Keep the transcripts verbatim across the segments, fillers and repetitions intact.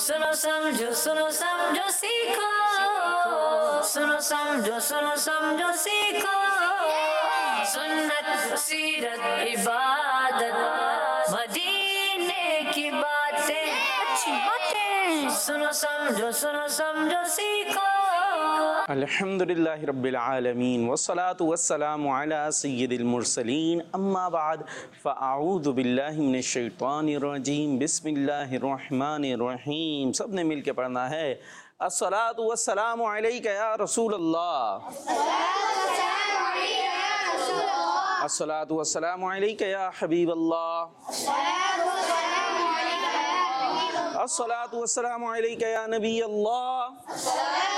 सुनो समझो सुनो समझो सीखो, सुनो समझो सुनो समझो सीखो, सुन्नत सीरत इबादत मदीने की बातें, अच्छी बातें, सुनो समझो सुनो समझो सीखो। अल्हम्दुलिल्लाहि रब्बिल आलमीन वस्सलातु वस्सलामु अला सय्यिदिल मुरसलीन अम्मा बाद फ़अऊज़ु बिल्लाहि मिनश शैतानिर रजीम बिस्मिल्लाहिर रहमानिर रहीम। सब ने मिल के पढ़ना है अस्सलातु वस्सलामु अलैका या रसूल अल्लाह, अस्सलातु वस्सलामु अलैका या हबीब अल्लाह, अस्सलातु वस्सलामु अलैका या नबी अल्लाह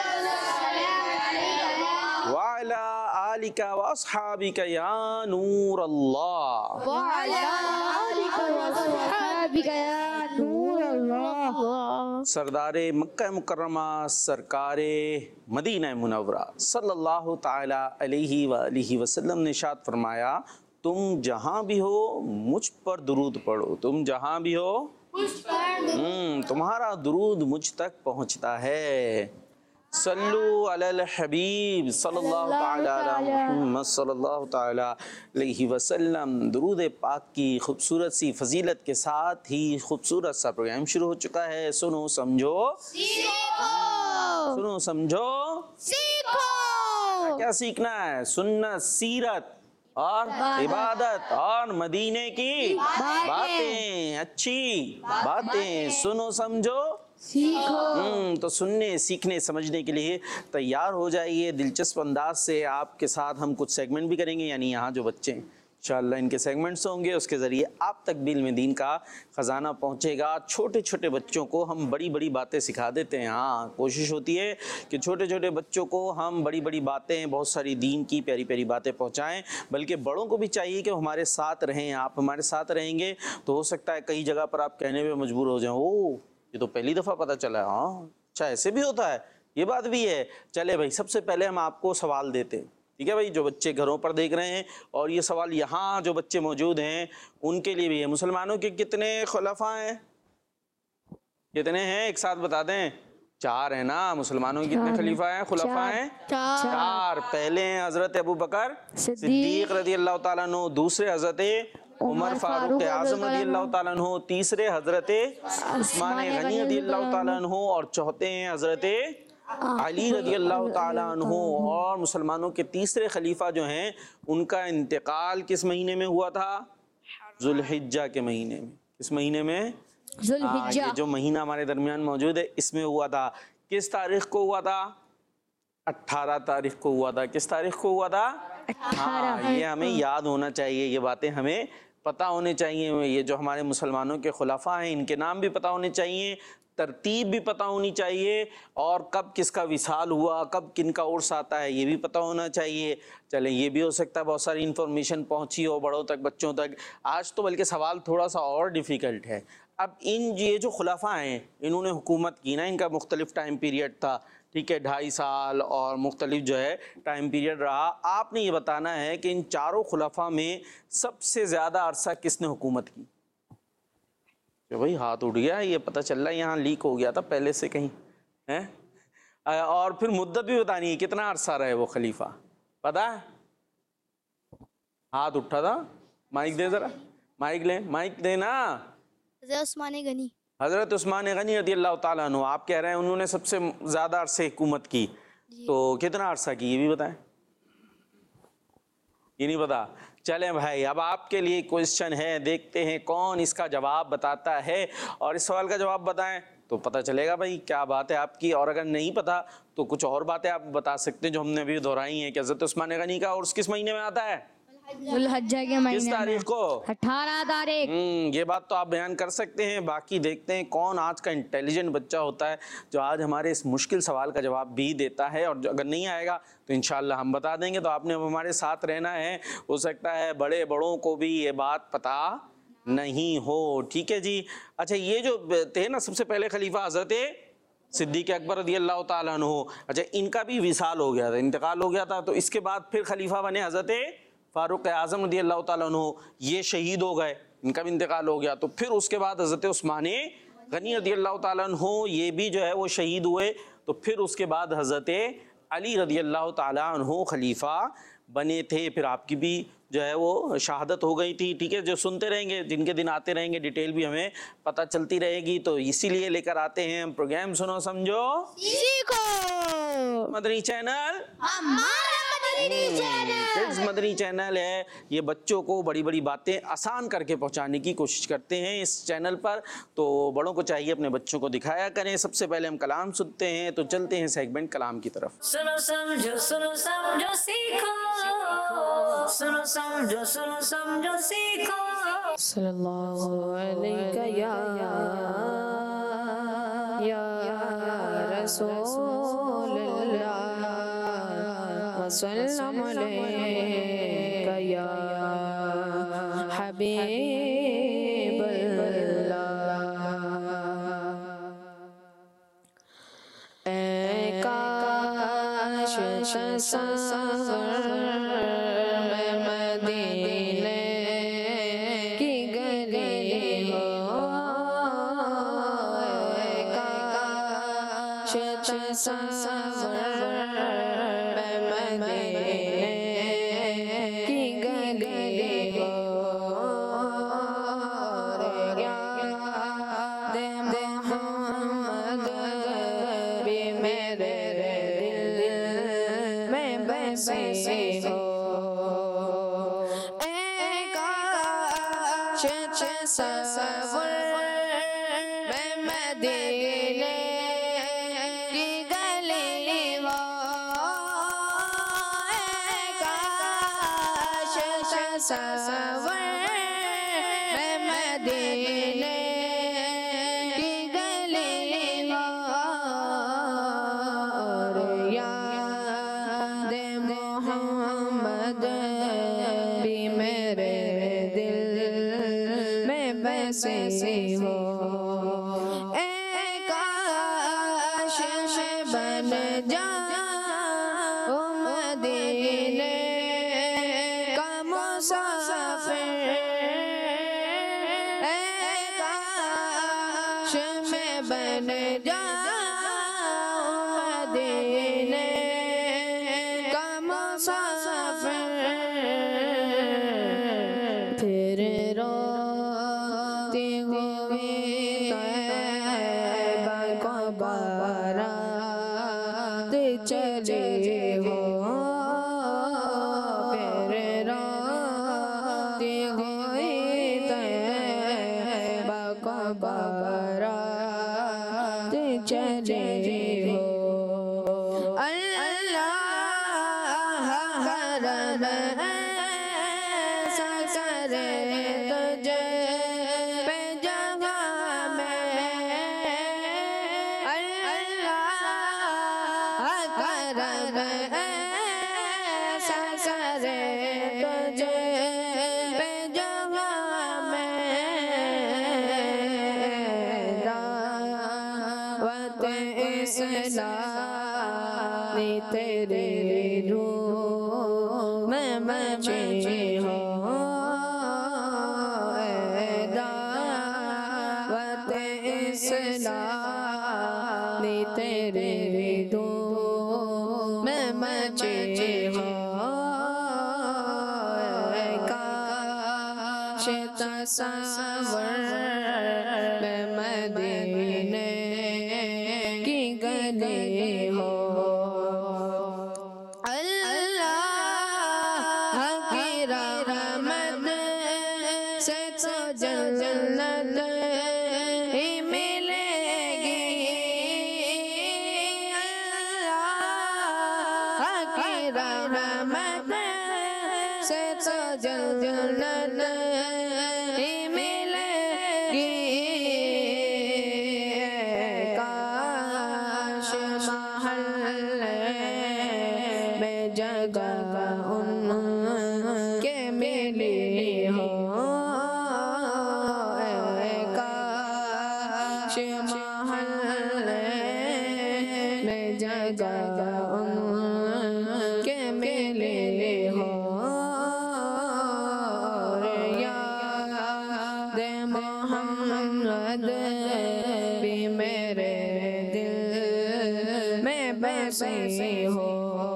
वाला आलिका व अस्हाबिका या नूर अल्लाह, सरदारे मक्का मुकर्रमा सरकारे मदीना मुनव्वरा सल्लल्लाहु ताला अलैहि व आलिहि वसल्लम ने इरशाद फरमाया, तुम जहाँ भी हो मुझ पर दुरूद पढ़ो, तुम जहाँ भी हो हम्म तुम्हारा दुरूद मुझ तक पहुँचता है। सल्लु अलल हबीब सल्लल्लाहु ताला अला मुहम्मद सल्लल्लाहु ताला अलैहि वसल्लम। दुरूद पाक की खूबसूरत सी फजीलत के साथ ही खूबसूरत सा प्रोग्राम शुरू हो चुका है। सुनो समझो सीखो, सुनो समझो सीखो। क्या सीखना है? सुन्नत, सीरत और इबादत और मदीने की बातें, अच्छी बातें, सुनो समझो सीखो। हम्म तो सुनने, सीखने, समझने के लिए तैयार हो जाइए। दिलचस्प अंदाज से आपके साथ हम कुछ सेगमेंट भी करेंगे, यानी यहाँ जो बच्चे हैं इंशाअल्लाह इनके सेगमेंट्स होंगे, उसके ज़रिए आप तक भी इल्म दीन का ख़जाना पहुँचेगा। छोटे छोटे बच्चों को हम बड़ी बड़ी बातें सिखा देते हैं। हाँ, कोशिश होती है कि छोटे छोटे बच्चों को हम बड़ी बड़ी बातें, बहुत सारी दीन की प्यारी प्यारी बातें पहुँचाएँ, बल्कि बड़ों को भी चाहिए कि हमारे साथ रहें। आप हमारे साथ रहेंगे तो हो सकता है कई जगह पर आप कहने में मजबूर हो जाएं, ओ ये तो पहली दफ़ा पता चला है, हाँ अच्छा ऐसे भी होता है, ये बात भी है। चले भाई, सबसे पहले हम आपको सवाल देते हैं, ठीक है भाई? जो बच्चे घरों पर देख रहे हैं और ये सवाल यहाँ जो बच्चे मौजूद हैं उनके लिए भी है। मुसलमानों के कितने खुलफा हैं? कितने हैं? एक साथ बता दें। चार है ना? मुसलमानों के कितने खलीफा हैं, खुलफा हैं? चार, चार। पहले हैं हजरत अबू बकर सिद्दीक रज़ी अल्लाह ताला अन्हु, दूसरे हजरत उमर फारूक आज़म रज़ी अल्लाह ताला अन्हु, तीसरे हजरत उस्मान गनी रज़ी अल्लाह ताला अन्हु और चौथे हैं हजरत अली रज़ी अल्लाह ताला अन्हु। और मुसलमानों के तीसरे खलीफा जो हैं उनका इंतकाल किस महीने में हुआ था? जुल्हिज्जा के महीने में। किस महीने में? जुल्हिज्जा। ये जो महीना हमारे दरमियान मौजूद है इसमें हुआ था। किस तारीख को हुआ था? अट्ठारह तारीख को हुआ था। किस तारीख को हुआ था? हाँ, ये हमें याद होना चाहिए, ये बातें हमें पता होने चाहिए। ये जो हमारे मुसलमानों के खुलाफा हैं इनके नाम भी पता होने चाहिए, तरतीब भी पता होनी चाहिए, और कब किसका विसाल हुआ, कब किन का उर्स आता है ये भी पता होना चाहिए। चले, ये भी हो सकता है बहुत सारी इन्फॉर्मेशन पहुंची हो बड़ों तक, बच्चों तक। आज तो बल्कि सवाल थोड़ा सा और डिफ़िकल्ट है। अब इन ये जो खुलाफा हैं इन्होंने हुकूमत की ना, इनका मुख्तलिफ टाइम पीरियड था, ठीक है, ढाई साल और मुख्तलिफ जो है टाइम पीरियड रहा। आपने ये बताना है कि इन चारों खुलाफा में सबसे ज़्यादा अरसा किसने हुकूमत की? तो भाई हाथ उठ गया, ये पता चल रहा है यहाँ लीक हो गया था पहले से कहीं, हैं? और फिर मुद्दत भी बतानी है, कितना अरसा रहे वो खलीफा, पता है? हाथ उठा था। माइक दे ज़रा, माइक ले, माइक देना। हज़रत उस्मान गनी, हज़रत उस्मान गनी रज़ी अल्लाह ताला अन्हु, आप कह रहे हैं उन्होंने सबसे ज़्यादा अरसे हुकूमत की, तो कितना अरसा की ये भी बताएं। ये नहीं पता? चलें भाई, अब आपके लिए क्वेश्चन है, देखते हैं कौन इसका जवाब बताता है। और इस सवाल का जवाब बताएं तो पता चलेगा भाई क्या बात है आपकी। और अगर नहीं पता तो कुछ और बातें आप बता सकते हैं जो हमने अभी दोहराई हैं कि हज़रत उस्मान गनी का उर्स किस महीने में आता है? जुल्हिज्जा के महीने। किस तारीख को? अठारह तारीख। हम्म ये बात तो आप बयान कर सकते हैं। बाकी देखते हैं कौन आज का इंटेलिजेंट बच्चा होता है जो आज हमारे इस मुश्किल सवाल का जवाब भी देता है। और अगर नहीं आएगा तो इंशाल्लाह हम बता देंगे। तो आपने हमारे साथ रहना है। हो सकता है बड़े बड़ों को भी ये बात पता नहीं हो, ठीक है जी। अच्छा, ये जो थे ना सबसे पहले खलीफा हजरत सिद्दीक़ अकबर रज़ी अल्लाह ताला अन्हु, अच्छा इनका भी विसाल हो गया था, इंतकाल हो गया था। तो इसके बाद फिर खलीफा बने हजरत फारूक आज़म रज़ी अल्लाह ताला अन्हु, ये शहीद हो गए, इनका भी इंतकाल हो गया। तो फिर उसके बाद हज़रत उस्मान गनी रदियल्लाहु ताला अन्हु ये भी जो है वो शहीद हुए, तो फिर उसके बाद हज़रत अली रदियल्लाहु ताला अन्हु खलीफा बने थे। फिर आपकी भी जो है वो शहादत हो गई थी। ठीक है, जो सुनते रहेंगे, जिनके दिन आते रहेंगे, डिटेल भी हमें पता चलती रहेगी। तो इसीलिए लेकर आते हैं हम प्रोग्राम सुनो समझो सीखो मदनी चैनल। हमारा Madani channel. Kids Madani channel है, ये बच्चों को बड़ी बड़ी बातें आसान करके पहुंचाने की कोशिश करते हैं इस चैनल पर। तो बड़ों को चाहिए अपने बच्चों को दिखाया करें। सबसे पहले हम कलाम सुनते हैं, तो चलते हैं सेगमेंट कलाम की तरफ। सुनो समझो सुनो समझो सीखो, सुनो समझो सुनो समझो सीखो। सल्लल्लाहु अलैका या या रसूलल्लाह वसल्लम अलैका या हबीबल्लाह। ऐ काश सफर में मदीने की गली हो, ऐ काश सफर में मदीने की गली हो, याद मोहम्मद भी मेरे दिल में बसे हो। ऐ काश सफर में मदीने की गली हो, ऐ काश सफर में मदीने की गली हो, याद मोहम्मद भी मेरे दिल में बसे हो। ऐ काश बन जाऊं मदीने का मुसाफिर, ऐ काश मैं बन जाऊं मदीने का मुसाफिर। फिर रोती हुई तैबा को बारात चले हो, फिर रोती हुई तैबा को बारात चले हो। अल्लाह हरम ऐसा करे तुझे पे जगह में, अल्लाह करम ऐसा करे तुझे पे जगह में। दावत इस्लामी तेरे रूह में मचे हो, ऐ दावत इस्लामी तेरे रूह में मचे हो। ऐ काश तसव्वुर में मदीने की गली हो, अल्लाह की रहमत से तो जन्नत ही मिलेगी, अल्लाह की रहमत से तो जन्नत ही मिलेगी। काश महल्ले में जगह उनके मिली हो, ऐ काश महल्ले में जगह उनके मिली हो, याद मोहम्मद बसे हो।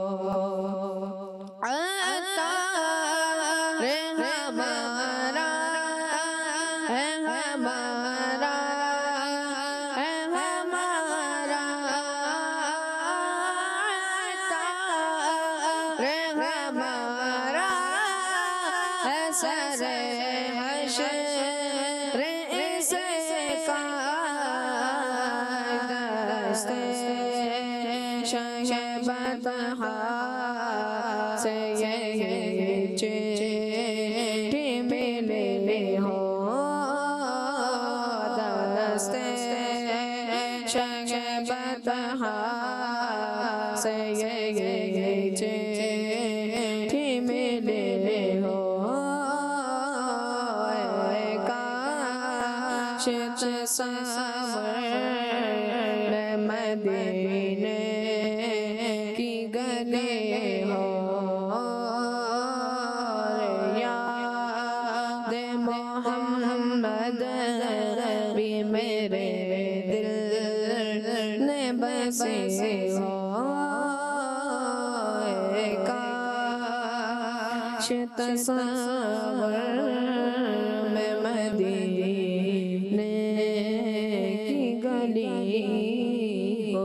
अतार हमारा है हमारा है हमारा, अतार हमारा है सरे हश्र इसका दस्ते शहबतहा से ये चिट्ठी मिले हो। दस्ते शहबतहा से ये चिट्ठी मिले हो। काश तस्वर मदीने की गली हो। याद मोहम्मद भी मेरे दिल ने बसे हो। काश तस्वर में मदीने की गली हो।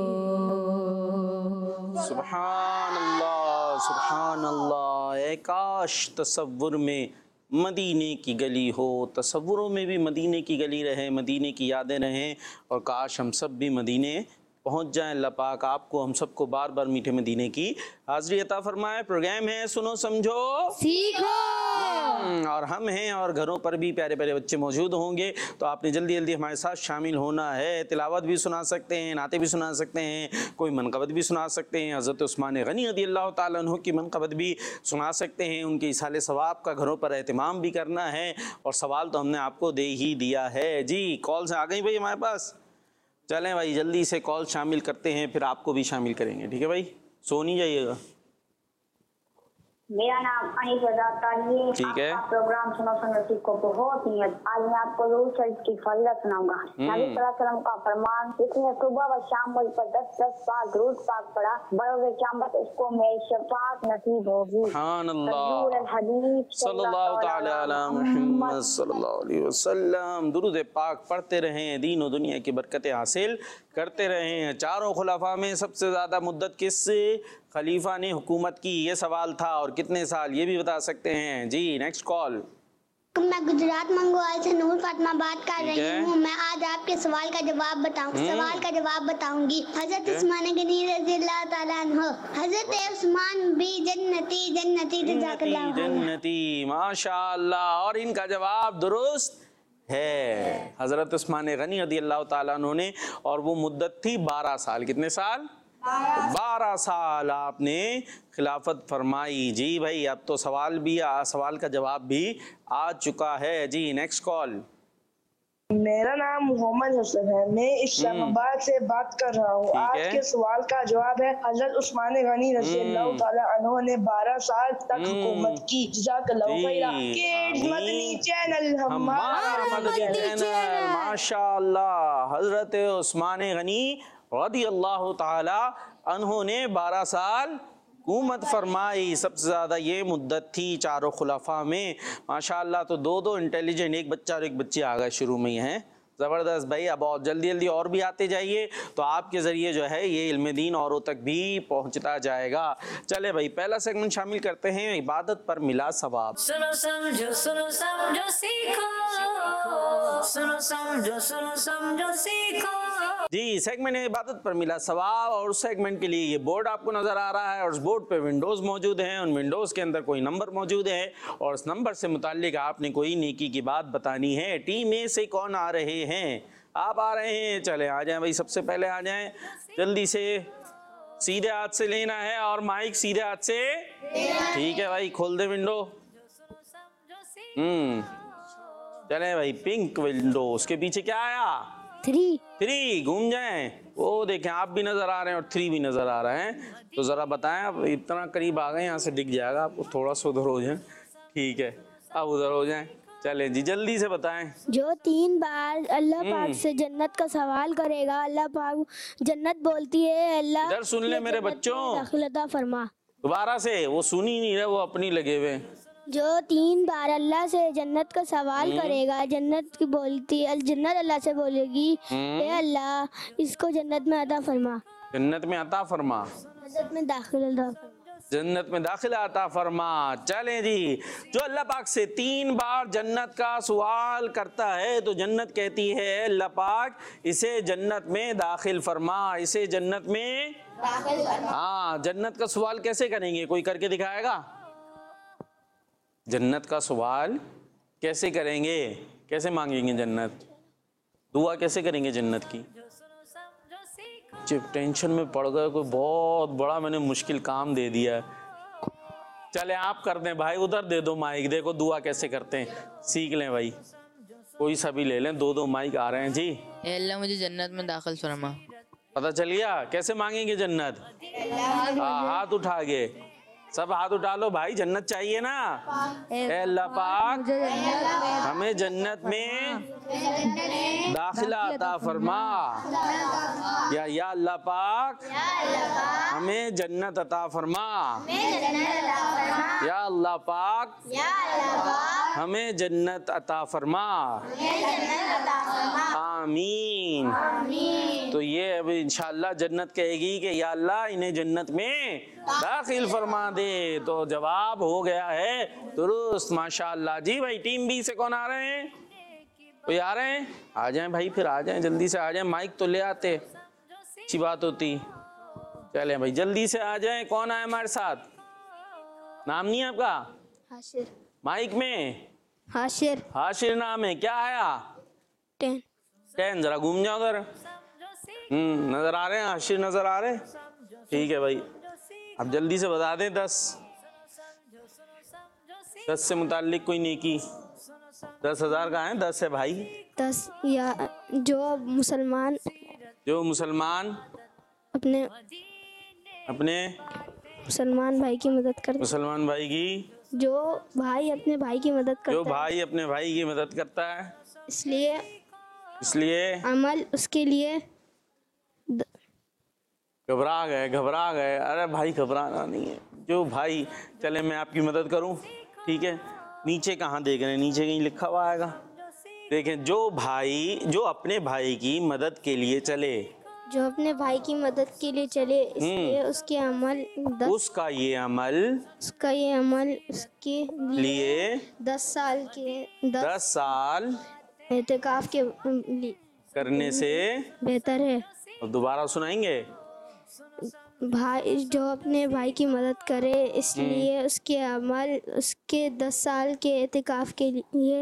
सुभान अल्लाह सुभान अल्लाह। ए काश तसव्वुर में मदीने की गली हो, तसव्वुरों में भी मदीने की गली रहे, मदीने की यादें रहें, और काश हम सब भी मदीने पहुँच जाएं। अल्लाह पाक आपको हम सबको बार बार मीठे मदीने की हाज़िरी अता फरमाए। प्रोग्राम है सुनो समझो सीखो, और हम हैं और घरों पर भी प्यारे प्यारे बच्चे मौजूद होंगे, तो आपने जल्दी जल्दी हमारे साथ शामिल होना है। तिलावत भी सुना सकते हैं, नाते भी सुना सकते हैं, कोई मनक़बत भी सुना सकते हैं। हज़रत उस्मान गनी रज़ियल्लाहु ताला अन्हु की मनक़बत भी सुना सकते हैं। उनके इसाले सवाब का घरों पर एहतमाम भी करना है, और सवाल तो हमने आपको दे ही दिया है। जी कॉल्स आ गई भाई हमारे पास। चलें भाई जल्दी से कॉल शामिल करते हैं, फिर आपको भी शामिल करेंगे। ठीक है भाई, सो नहीं जाइएगा। मेरा नाम अनीस तालिए। ठीक है। आपका प्रोग्राम सुनो सुनो सीखो बहुत ही। आज मैं आपको रोज शरीफ की फजीलत सुनाऊंगा। नबी सल्लल्लाहु अलैहि वसल्लम का फरमान, जिसने सुबह व शाम मुझ पर दस दस बार दुरूद पाक पढ़ा, बरोज़ क़यामत उसको मेरी शफाअत नसीब होगी। सुभान अल्लाह। हदीस सल्लल्लाहु ताला अला मुहम्मद सल्लल्लाहु अलैहि वसल्लम। दुरूद पाक पढ़ते रहें, दीन और दुनिया की बरकतें हासिल करते रहें। चारों खुलाफा में सबसे ज़्यादा मुद्दत किस खलीफा ने हुकूमत की, ये सवाल था, और कितने साल ये भी बता सकते हैं। जी नेक्स्ट कॉल। मैं गुजरात मंगवाल से नूर फातिमा बात कर ठीक है। रही हूँ। मैं आज आपके सवाल का जवाब बताऊँ सवाल का जवाब बताऊंगी। हजरत उस्मान गनी रज़ियल्लाहु ताला अन्हु, हजरत उस्मान भी जन्नती जन्नती जज़ाकल्लाह जन्नती माशाअल्लाह। और इनका जवाब दुरुस्त है, हजरत उस्मान गनी रज़ियल्लाहु ताला अन्हु ने, और वो मुद्दत थी बारह साल। कितने साल? बारह साल आपने खिलाफत फरमाई। जी भाई अब तो सवाल भी आ, सवाल का जवाब भी आ चुका है। जी नेक्स्ट कॉल। मेरा नाम मोहम्मद हसन है, मैं इस्लामाबाद से बात कर रहा हूँ। आज है। के सवाल का जवाब है, हजरत उस्मान गनी रज़ियल्लाहु ताला अन्हु ने बारह साल तक हुकूमत की। जज़ाकल्लाहु खैरा। किड्स मदनी चैनल हमारा मदनी चैनल माशाअल्लाह। हजरत उस्मान गनी रज़ियल्लाहु ताला अन्हु ने बारह साल हुकूमत फरमाई। सबसे ज़्यादा ये मुद्दत थी चारों खुलाफा में माशाअल्लाह। तो दो दो इंटेलिजेंट, एक बच्चा और एक बच्ची आ गए शुरू में ही हैं। ज़बरदस्त भाई। अब और जल्दी जल्दी और भी आते जाइए, तो आपके ज़रिए जो है ये इल्म दीन औरों तक भी पहुंचता जाएगा। चले भाई पहला सेगमेंट शामिल करते हैं, इबादत पर मिला सवाब। सुनो समझो सुनो समझो सीखो, सुनो समझो सुनो समझो सीखो। जी सेगमेंट है इबादत पर मिला सवाब, और उस सेगमेंट के लिए ये बोर्ड आपको नजर आ रहा है, और उस बोर्ड पे विंडोज मौजूद हैं। उन विंडोज के अंदर कोई नंबर मौजूद है, और उस नंबर से मुताल्लिक आपने कोई नेकी की बात बतानी है। टीम ए से कौन आ रहे हैं? आप आ रहे हैं, चले आ जाएं भाई, सबसे पहले आ जाएं जल्दी से। सीधे हाथ से लेना है, और माइक सीधे हाथ से। ठीक है भाई, खोल दे विंडो। हम्म चले भाई, पिंक विंडो, उसके पीछे क्या आया? थ्री। थ्री। घूम जाएं, वो देखें आप भी नजर आ रहे हैं और थ्री भी नजर आ रहे हैं। तो जरा बताएं, आप इतना करीब आ गए, यहाँ से दिख जाएगा आपको। थोड़ा सा उधर हो जाए। ठीक है, अब उधर हो जाएं। चले जी जल्दी से बताएं। जो तीन बार अल्लाह पाक से जन्नत का सवाल करेगा, अल्लाह पाक जन्नत बोलती है अल्लाह इधर सुन ले मेरे बच्चों, दाखिल अता फरमा। दोबारा से, वो सुन ही नहीं रहे, वो अपनी लगे हुए। जो तीन बार अल्लाह से जन्नत का सवाल करेगा, जन्नत की बोलती जन्नत अल्लाह से बोलेगी ए अल्लाह इसको जन्नत में अता फरमा, जन्नत में अता फरमा, जन्नत में दाखिल अता फरमा। जन्नत में दाखिला अता फरमा। चलें जी, जो अल्लाह पाक से तीन बार जन्नत का सवाल करता है तो जन्नत कहती है अल्लाह पाक इसे जन्नत में दाखिल फरमा, इसे जन्नत में दाखिल फरमा। हाँ, जन्नत का सवाल कैसे करेंगे, कोई करके दिखाएगा? जन्नत का सवाल कैसे करेंगे, कैसे मांगेंगे जन्नत, दुआ कैसे करेंगे जन्नत की? जब टेंशन में पड़ गए, कोई बहुत बड़ा मैंने मुश्किल काम दे दिया है, चले आप कर दें भाई, उधर दे दो माइक, देखो दुआ कैसे करते हैं, सीख लें भाई, कोई सा भी ले लें, दो दो माइक आ रहे हैं जी। ए अल्लाह मुझे जन्नत में दाखिल फरमा। पता चल गया कैसे मांगेंगे जन्नत? हाँ, हाथ उठा के सब हाथ उठा लो भाई, जन्नत चाहिए ना। ए अल्लाह पाक हमें जन्नत में दाखिला अता फरमा, या या अल्लाह पाक हमें जन्नत अता फरमा, या अल्लाह पाक हमें जन्नत अता फरमा, आमीन। तो ये अब इंशाअल्लाह जन्नत कहेगी कि या अल्लाह इन्हें जन्नत में दाखिल फरमा दे। तो जवाब हो गया है दुरुस्त, माशाअल्लाह जी। भाई टीम बी से कौन आ रहे हैं, कोई आ रहे हैं? आ जाएं भाई, फिर आ जाएं, जल्दी से आ जाएं, माइक तो ले आते, अच्छी बात होती। चलें भाई जल्दी से आ जाएं, कौन आए हमारे साथ? नाम नहीं है आपका? हाशिर। माइक में हाशिर। हाशिर नाम है, क्या आया? टेन। टेन, जरा घूम जाओ उधर। हम्म, नजर आ रहे हैं हाशिर, नजर आ रहे हैं? ठीक है भाई, अब जल्दी से बता दें दस दस से मुताल्लिक कोई नेकी। दस हजार का है, दस है भाई। दस या जो मुसलमान जो मुसलमान अपने अपने मुसलमान भाई की मदद करता, मुसलमान भाई की, जो भाई अपने भाई की मदद जो करता है, भाई अपने भाई की मदद करता है, इसलिए इसलिए अमल उसके लिए द- घबरा गए घबरा गए अरे भाई घबराना नहीं है। जो भाई, चले मैं आपकी मदद करूं, ठीक है? नीचे कहाँ देख रहे हैं, नीचे कहीं लिखा हुआ आएगा, देखें। जो भाई जो अपने भाई की मदद के लिए चले, जो अपने भाई की मदद के लिए चले, इसलिए उसके अमल दस, उसका ये अमल उसका ये अमल उसके लिए लिए दस साल के दस, दस साल एहतिकाफ के लिए करने से बेहतर है। अब दोबारा सुनाएंगे। भाई जो अपने भाई की मदद करे, इसलिए उसके अमल उसके दस साल के एहतिकाफ के लिए।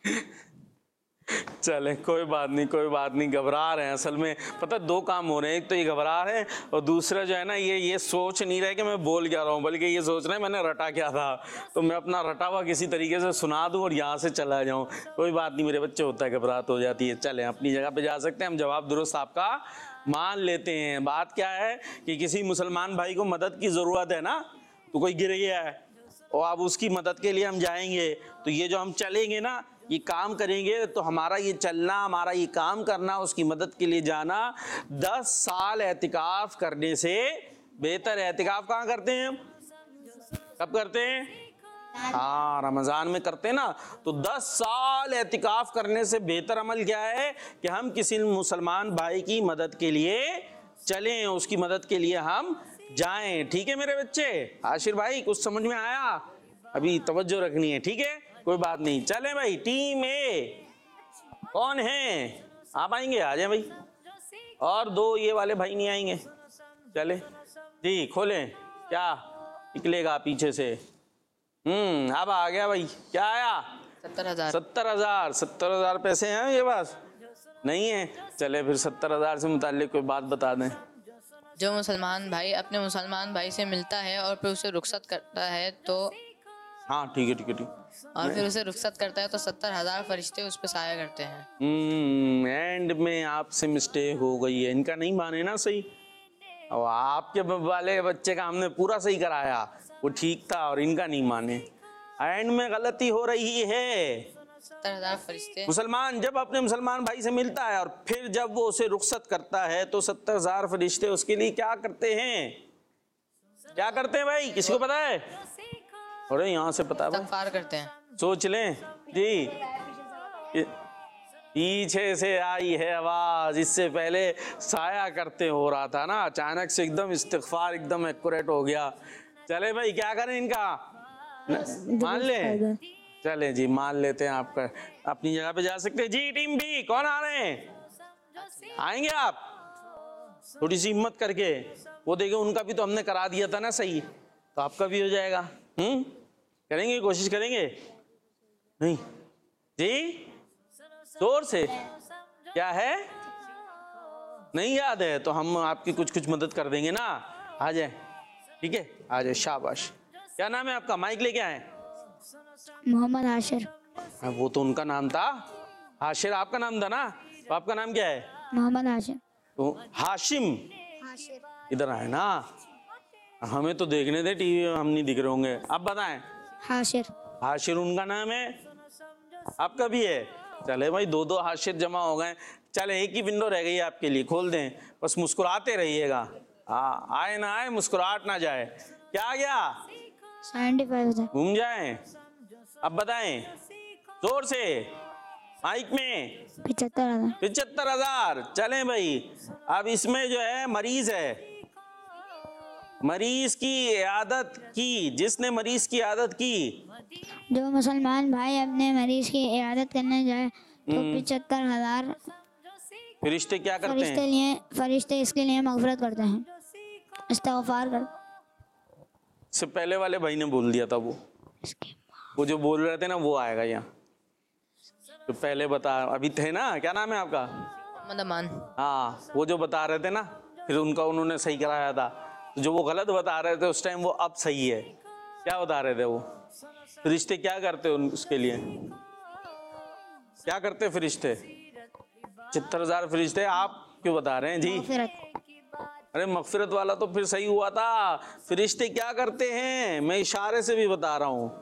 चले कोई बात नहीं, कोई बात नहीं, घबरा रहे हैं असल में, पता दो काम हो रहे हैं, एक तो ये घबरा रहे हैं और दूसरा जो है ना ये ये सोच नहीं रहे कि मैं बोल क्या रहा हूँ, बल्कि ये सोच रहे हैं मैंने रटा क्या था, तो मैं अपना रटा हुआ किसी तरीके से सुना दूँ और यहाँ से चला जाऊँ। कोई बात नहीं मेरे बच्चे, होता है, घबराहट हो जाती है। चलें अपनी जगह पे जा सकते हैं, हम जवाब दुरुस्त आपका मान लेते हैं। बात क्या है कि किसी मुसलमान भाई को मदद की ज़रूरत है ना, तो कोई गिर गया है और अब उसकी मदद के लिए हम जाएंगे, तो ये जो हम चलेंगे ना, ये काम करेंगे, तो हमारा ये चलना, हमारा ये काम करना, उसकी मदद के लिए जाना दस साल एहतिकाफ करने से बेहतर है। एहतिकाफ कहाँ करते हैं, कब करते हैं? हाँ, रमज़ान में करते हैं ना। तो दस साल एहतिकाफ करने से बेहतर अमल क्या है कि हम किसी मुसलमान भाई की मदद के लिए चलें, उसकी मदद के लिए हम जाएं। ठीक है मेरे बच्चे? आशिर भाई कुछ समझ में आया? अभी तवज्जो रखनी है, ठीक है? कोई बात नहीं। चलें भाई, टीम ए कौन है? आप आएंगे? आ जाए भाई। और दो ये वाले भाई नहीं आएंगे? चले जी, खोलें, क्या निकलेगा पीछे से? हम्म अब आ गया भाई, क्या आया? सत्तर हजार सत्तर हजार सत्तर हजार पैसे हैं ये पास? नहीं है? चले फिर सत्तर हजार से मुताल्लिक कोई बात बता दें। जो मुसलमान भाई अपने मुसलमान भाई से मिलता है और फिर उसे रुखसत करता है तो हाँ ठीक है ठीक है ठीक और फिर उसे रुखसत करता है तो सत्तर हजार फरिश्ते उस पर साया करते हैं। हम्म एंड में आपसे मिस्टेक हो गई है, इनका नहीं माने ना सही, और आपके वाले बच्चे का हमने पूरा सही कराया, वो ठीक था और इनका नहीं माने। एंड में गलती हो रही है, सत्तर हजार फरिश्ते मुसलमान जब अपने मुसलमान भाई से मिलता है और फिर जब वो उसे रुखसत करता है तो सत्तर हजार फरिश्ते उसके लिए क्या करते हैं? क्या करते हैं भाई, किसी को पता है? अरे यहाँ से पता है भाई, इस्तगफार करते हैं। सोच लें जी। पीछे से आई है आवाज, इससे पहले साया करते हो रहा था ना, अचानक से एकदम इस्तिगफार एकदम एक्यूरेट हो गया। चले भाई क्या करें इनका, मान ले, चले जी मान लेते हैं आपका, अपनी जगह पे जा सकते हैं जी। टीम बी कौन आ रहे हैं, आएंगे आप? थोड़ी सी हिम्मत करके, वो देखो उनका भी तो हमने करा दिया था ना सही, तो आपका भी हो जाएगा। हम्म करेंगे, कोशिश करेंगे? नहीं जी, जोर से। क्या है, नहीं याद है तो हम आपकी कुछ कुछ मदद कर देंगे ना, आ जाए, ठीक है आ जाए, शाबाश। क्या नाम है आपका, माइक लेके आए? मोहम्मद हाशिर। हाँ, वो तो उनका नाम था, हाशिर आपका नाम था ना, तो आपका नाम क्या है? मोहम्मद हाशिर। तो हाशिम इधर आए ना, हमें तो देखने दे टीवी में, हम नहीं दिख रहे होंगे। आप बताएं। हाशिर। हाशिर उनका नाम है, आपका भी है? चले भाई दो दो हाशिर जमा हो गए। चले एक ही विंडो रह गई है आपके लिए, खोल दें, बस मुस्कुराते रहिएगा। हाँ आए ना आए, मुस्कुराहट ना जाए। क्या आ गया, पचहत्तर। घूम जाए। अब बताएं जोर से माइक में। पचहत्तर हजार। पिछहत्तर हजार। चलें भाई, अब इसमें जो है मरीज है, मरीज की इयादत की, जिसने मरीज की इयादत की, जो मुसलमान भाई अपने मरीज की इयादत करने जाए तो पचहत्तर हजार फरिश्ते क्या करते फरिश्ते हैं? लिए फरिश्ते इसके लिए मगफरत करते हैं, इस्तगफार कर। इससे पहले वाले भाई ने बोल दिया था, वो वो जो बोल रहे थे ना वो आएगा यहाँ, तो पहले बता, अभी थे ना, क्या नाम है आपका? मोहम्मद अमान। हाँ वो जो बता रहे थे ना, फिर उनका उन्होंने सही कराया था, तो जो वो गलत बता रहे थे उस टाइम वो अब सही है। क्या बता रहे थे वो? फरिश्ते क्या करते उन उसके लिए, क्या करते फरिश्ते? छिहत्तर हजार फरिश्ते। आप क्यों बता रहे हैं जी? अरे मगफिरत वाला तो फिर सही हुआ था, फरिश्ते क्या करते हैं मैं इशारे से भी बता रहा हूँ।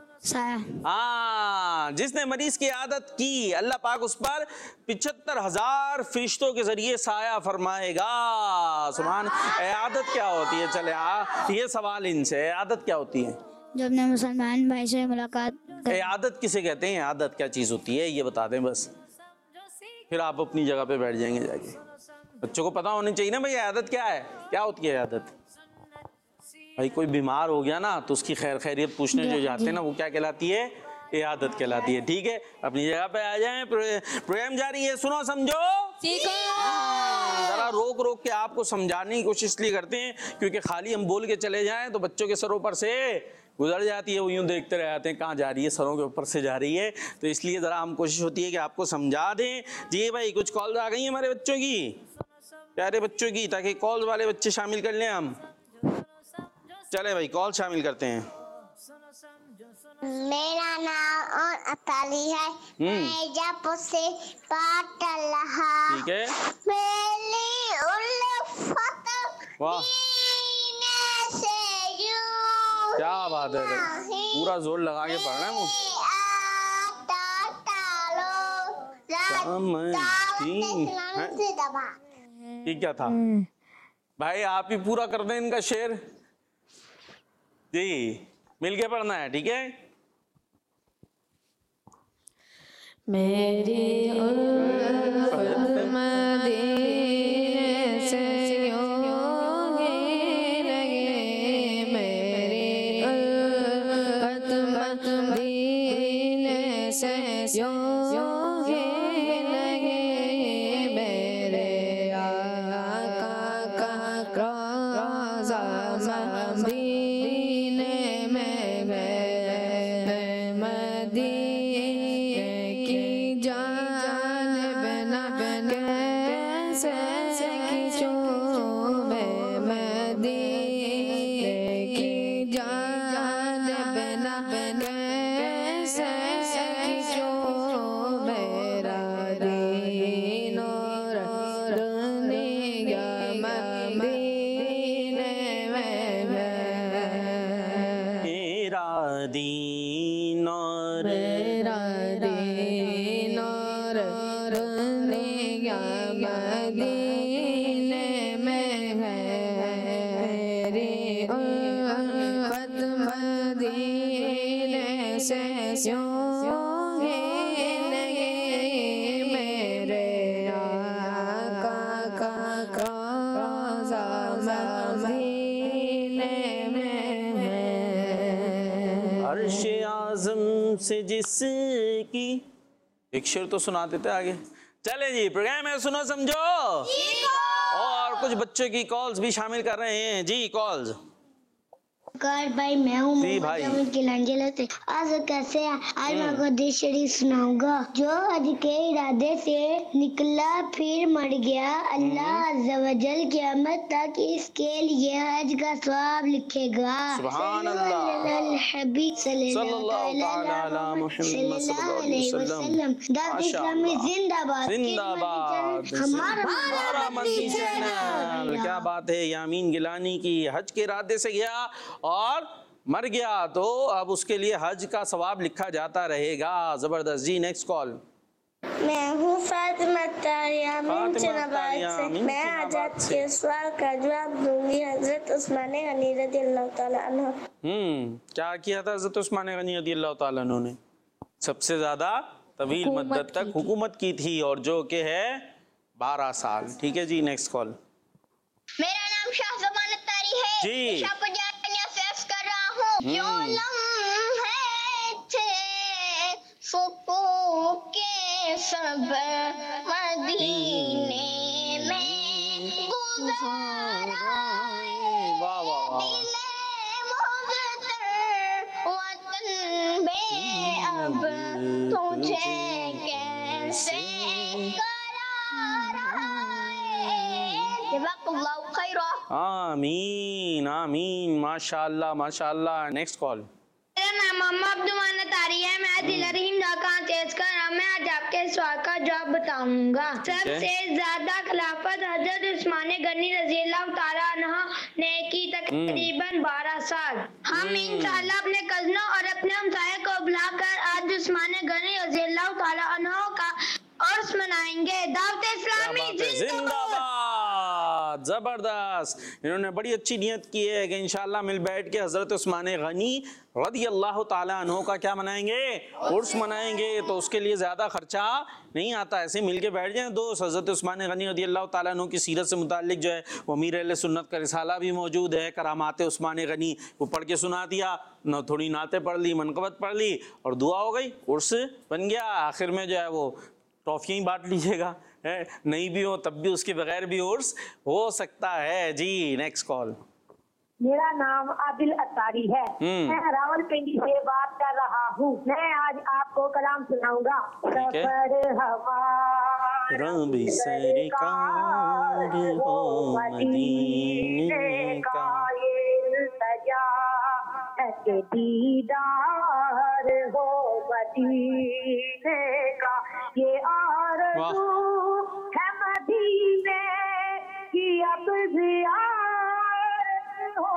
हाँ, जिसने मरीज की आदत की अल्लाह पाक उस पर पिछहत्तर हजार फरिश्तों के जरिए साया फरमाएगा। सुभान। आदत क्या होती है, चले आ ये सवाल इनसे, आदत क्या होती है? जो अपने मुसलमान भाई से मुलाकात। आदत किसे कहते हैं, आदत क्या चीज होती है ये बता दें बस, फिर आप अपनी जगह पे बैठ जाएंगे जाके। बच्चों को पता होनी चाहिए ना भाई आदत क्या है, क्या होती है आदत। भाई कोई बीमार हो गया ना तो उसकी खैर खैरियत पूछने जो जाते हैं ना, वो क्या कहलाती है, ये आदत कहलाती है। ठीक है, अपनी जगह पे आ जाएं, प्रोग्राम जारी है, सुनो समझो सीखो। जरा रोक रोक के आपको समझाने की कोशिश इसलिए करते हैं क्योंकि खाली हम बोल के चले जाएं तो बच्चों के सरों पर से गुजर जाती है, वो यूं देखते रह जाते हैं कहाँ जा रही है, सरों के ऊपर से जा रही है, तो इसलिए जरा हम कोशिश होती है कि आपको समझा दें। जी भाई कुछ कॉल आ गई है हमारे बच्चों की, प्यारे बच्चों की, ताकि कॉल वाले बच्चे शामिल कर लें हम। चले भाई कॉल शामिल करते हैं। मेरा नाम और अताली है, मैं जब से पाठ रहा। ठीक है, मेरी उल्फत वाह से यूं क्या बात है, पूरा जोर लगा के पढ़ना है मुझे। ये क्या था भाई, आप ही पूरा कर दें इनका शेर जी, मिलके पढ़ना है, ठीक है। मेरी उल्फत मदीने से योगी लगे, मेरी उल्फत मदीने से योगी लगे, मेरे आका का रोज़ा मदीने में मैं मदीने की जानिब न से जिसकी, एक शेर तो सुना देते आगे। चले जी, प्रोग्राम है सुनो समझो, और कुछ बच्चों की कॉल्स भी शामिल कर रहे हैं जी। कॉल्स कार भाई, मैं हूँ जी भाई। किलांजला से। आज कैसे आज मैं आपको हदीस शरीफ सुनाऊंगा। जो हज के इरादे से निकला फिर मर गया, अल्लाह अज़्ज़ा वजल क़यामत तक इसके लिए हज का सवाब लिखेगा। सुभान अल्लाह। हबीब सल्लल्लाहु तआला अला मुहम्मद सल्लल्लाहु अलैहि वसल्लम। दावत इस्लामी जिंदाबाद जिंदाबाद। हमारा हमारा मदनी चैनल। क्या बात है। यामीन गिलानी की हज के इरादे से गया और मर गया तो अब उसके लिए हज का सवाब लिखा जाता रहेगा। जबरदस्त जी। Next call. मैं हूँ फातिमा तारिया फातिमा मिंचनाबाद तारिया से। मैं मिंचनाबाद आज आपके से। सवाल का जवाब दूंगी। हजरत उस्मान गनी रज़ियल्लाहु ताला अन्हु। हम्म क्या किया था हज़रत उस्मान गनी रज़ियल्लाहु ताला अन्हु ने? सबसे ज्यादा तवील मुद्दत तक हुकूमत की थी, और जो कि है बारह साल। ठीक है जी। Next call. मेरा नाम शाह जमानत तारी है। जी। शाह पंजाबिया से अर्ज कर रहा हूँ। जो लम्हे थे सुकून के सब मदीने में गुज़ारा है। वाह वाह वाह। दिले मुज़्तर वतन में अब तुझे कैसे करार है। जज़ाकल्लाहु खैरा। आमीन आमीन। माशाअल्लाह माशाअल्लाह। Next call. मेरा नाम मोहम्मद अब्दुल तारी है। मैं दिल रहीम का तेज कर रहा हूं। मैं आज आपके सवाल का जवाब बताऊंगा। सबसे ज्यादा खिलाफत हजरत उस्मान गनी रज़ियल्लाहु ताला अन्हु ने की, तकरीबन बारह साल। हम इंशाअल्लाह अपने कज़नों और अपने हमसाये को बुलाकर आज उस्मान गनी रज़ियल्लाहु ताला अन्हु का उर्स मनाएंगे। दावत इस्लामी जिंदाबाद। जबरदस्त। इन्होंने बड़ी अच्छी नियत की है कि इंशाअल्लाह मिल बैठ के हजरत उस्मान गनी रज़ियल्लाहु ताला अन्हु का क्या मनाएंगे? उर्स मनाएंगे। तो उसके लिए ज्यादा खर्चा नहीं आता, ऐसे मिल के बैठ जाएं दोस्त। हजरत उस्मान गनी रज़ियल्लाहु ताला अन्हु की सीरत से मुताल्लिक जो है वो अमीर अहले सुन्नत का रिसाला भी मौजूद है, करामात उस्मान गनी, वो पढ़ के सुना दिया न, थोड़ी नाते पढ़ ली, मनकबत पढ़ ली और दुआ हो गई, उर्स बन गया। आखिर में जो है वो ट्रॉफियाँ ही बांट लीजिएगा, है नहीं भी हो तब भी उसके बगैर भी उर्स हो सकता है जी। Next call. मेरा नाम आदिल अतारी है। मैं रावलपिंडी से बात कर रहा हूँ। मैं आज आपको कलाम सुनाऊंगा। सफर हमारा रब सरकार हो मदीने का, ये सजा है कि दीदार हो मदीने का, ये आरज़ू है मदीने की अब ज़ियारत हो।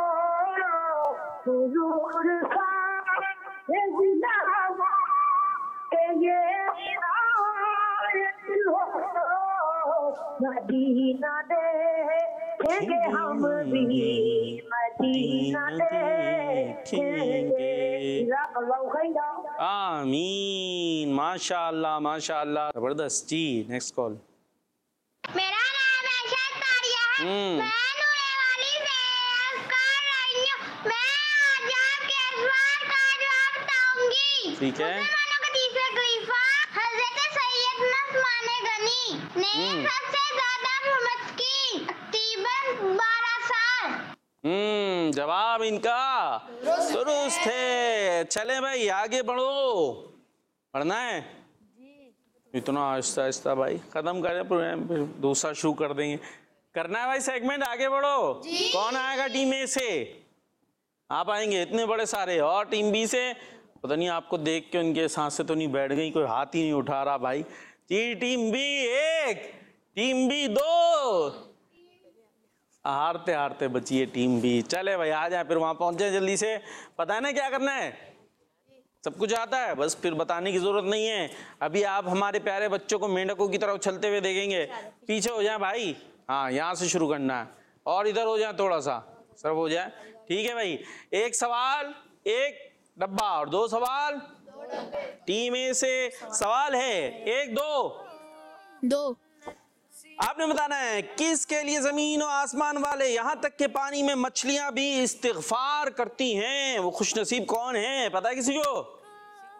हुजूर साहिब ज़िंदाबाद के ये इनायत हो। मदीना देखेंगे हम भी, मदीना देखेंगे। जज़ाकल्लाहु खैरा। आमीन। माशाअल्लाह माशाअल्लाह। जबरदस्त जी। Next call. मेरा नाम ऐशा तारिया है। हम्म। मैं नूरे वाली से अर्ज कर रही हूँ। मैं आज आपके सवाल का जवाब बताऊंगी। ठीक है। मुसलमानों के तीसरे खलीफा हजरत सैयदना उस्मान गनी ने सबसे ज्यादा हुकूमत की, तकरीबन बारह साल। हम्म जवाब इनका दुरुस्त है। चले भाई आगे बढ़ो। पढ़ना है इतना आहिस्ता आहिस्ता भाई, खत्म करें प्रोग्राम फिर दूसरा शुरू कर देंगे। करना है भाई सेगमेंट, आगे बढ़ो। कौन आएगा टीम ए से? आप आएंगे इतने बड़े सारे, और टीम बी से पता नहीं आपको देख के उनके सांसें तो नहीं बैठ गई, कोई हाथ ही नहीं उठा रहा भाई जी। टीम बी एक, टीम बी दो, हारते हारते बची है टीम बी। चले भाई आ जाए, फिर वहां पहुंच जाए जल्दी से। पता है ना क्या करना है? सब कुछ आता है, बस फिर बताने की जरूरत नहीं है। अभी आप हमारे प्यारे बच्चों को मेंढकों की तरह उछलते हुए देखेंगे। पीछे हो जाए भाई, हाँ यहाँ से शुरू करना है, और इधर हो जाए थोड़ा सा, सब हो जाए। ठीक है भाई, एक सवाल एक डब्बा और दो सवाल। टीम ए से सवाल है एक दो दो। आपने बताना है किसके लिए जमीन और आसमान वाले, यहाँ तक के पानी में मछलियां भी इस्तिगफार करती हैं। वो खुशनसीब कौन है, पता है किसी को?